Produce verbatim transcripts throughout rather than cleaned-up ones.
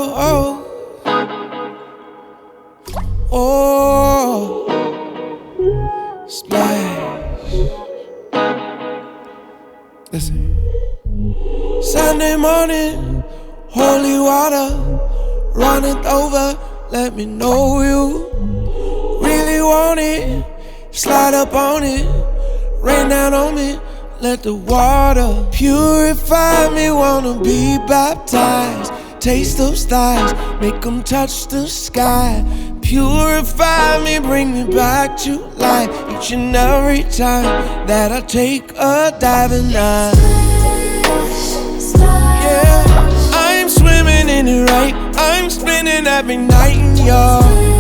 oh, oh, oh. Splash. Listen. Sunday morning, holy water runneth over. Let me know you really want it. Slide up on it, rain down on me. Let the water purify me. Wanna be baptized. Taste those thighs, make them touch the sky. Purify me, bring me back to life. Each and every time that I take a diving dive. Yeah, I'm swimming in it right. I'm spinning every night in y'all.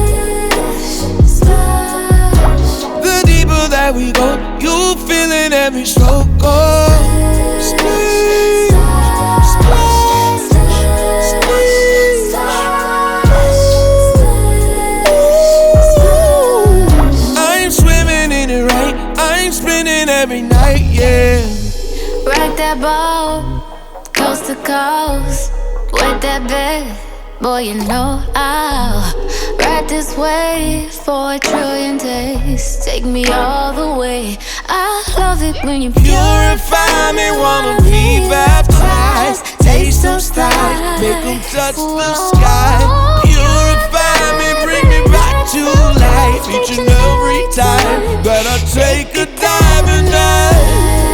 The deeper that we go, you feeling every stroke. Oh, splash, splash, splash. I'm swimming in it right. I'm spinning every night, yeah. Rock that boat, coast to coast, wet that bed, boy, you know I'll ride this wave for a trillion days. Take me all the way. I love it when you purify me. Wanna be baptized. Taste those thighs, make them touch the sky. Purify me, bring me back to life. Each and every time that I take a dive and dive.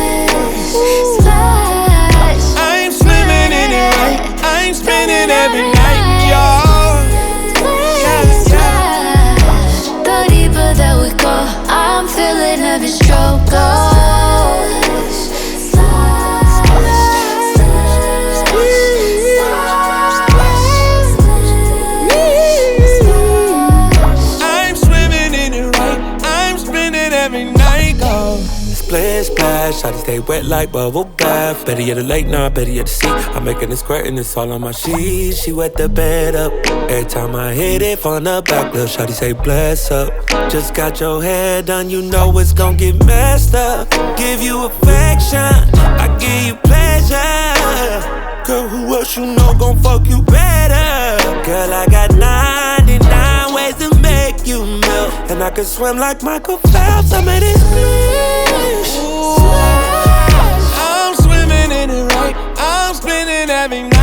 I'm swimming in it right. I'm spinning every night, y'all. Yeah, yeah. The deeper that we go, I'm feeling every stroke. Oh, I'm swimming in it right. I'm spinning every night, oh. Splash, splash, I just stay wet like bubble bath. Better yet a late night, better yet a seat. I'm making it squirt and it's all on my sheets. She wet the bed up. Every time I hit it from the back, little shawty say bless up. Just got your hair done, you know it's gon' get messed up. Give you affection, I give you pleasure. Girl, who else you know gon' fuck you better? Girl, I got ninety-nine ways to make you melt. And I can swim like Michael Phelps, I made it splash. I'm swimming in it right. I'm spinning every night.